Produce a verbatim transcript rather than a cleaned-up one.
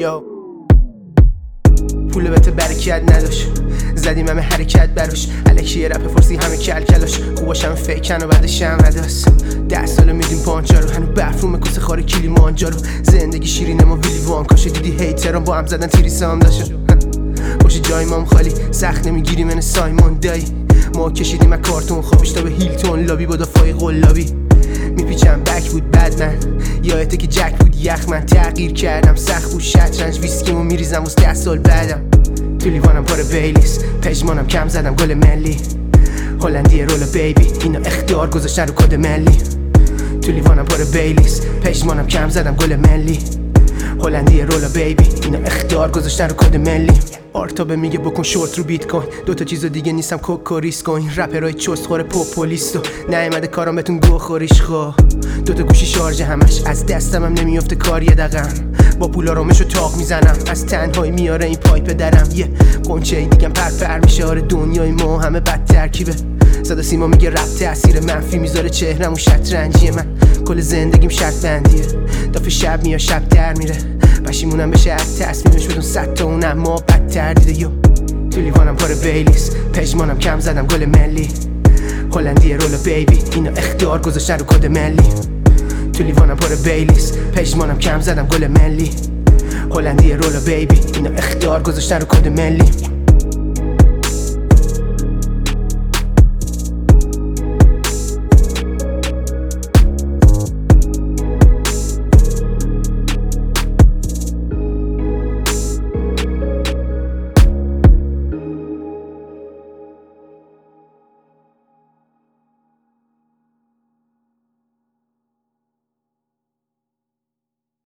یا پول بهت برکت نداشت، زدیم همه حرکت براش، الکی یه رپ فرسی همه کل کلاش، خوباشم فیکن و بعدش هم رداست. ده ساله میدیم پانچا رو، هنو برفوم کسه خاره کلی مانجا رو. زندگی شیرینه ما ویلی وان کاشه، دیدی هیتران با هم زدن تیریسه هم داشت. باشه جای مام خالی، سخت نمیگیری من سایمون دایی. ما کشیدیم از کارتون خوابش تا به هیلتون لابی با دفاعی قلابی. میپیچم بک بود بد من، یادته که جک بود یخ من. تغییر کردم سخت بود شطرنج، ویسکیمو میریزم واسه ده سال بعدم. تو لیوانم پر بیلیس، پژمانم کم زدم گل ملی. هلندی رول بیبی، اینا اختیار گذاشتن رو کد ملی. تو لیوانم پر بیلیس، پژمانم کم زدم گل ملی. هلندی رول بیبی، اینا اختیار گذاشتن رو کد ملی. آرتابه میگه بکن شورت رو بیت کوین، دوتا چیزو دیگه نیستم کوک و ریسک کوین. رپرای چست خوره پوپولیستو، نیومده کارام بهتون گو خوریش خو. دوتا گوشی شارژ همش، از دستم هم نمیفته کار یه دقم. با پولا رومشو تاق میزنم، از تنهایی میاره این پایپ درم. یه قنچه دیگم پر پر میشه، آره دنیای ما همه بد ترکیبه. صدا سیما میگه رپ تاثیر منفی میذاره چهرم و شطرنجی من. کل زندگیم شرط بندیه، دافه شب میاد شب در میره. پشیمونم بشه از تصمیمش بدون صد تا اونم ما بدتر دیده. یو تو لیوانم پر بیلیس، پژمانم کم زدم گل ملی. هلندی رول بیبی، اینا اختیار گذاشتن رو کد ملی. تو لیوانم پر بیلیس، پژمانم کم زدم گل ملی. هلندی رول بیبی، اینا اختیار گذاشتن رو کد ملی.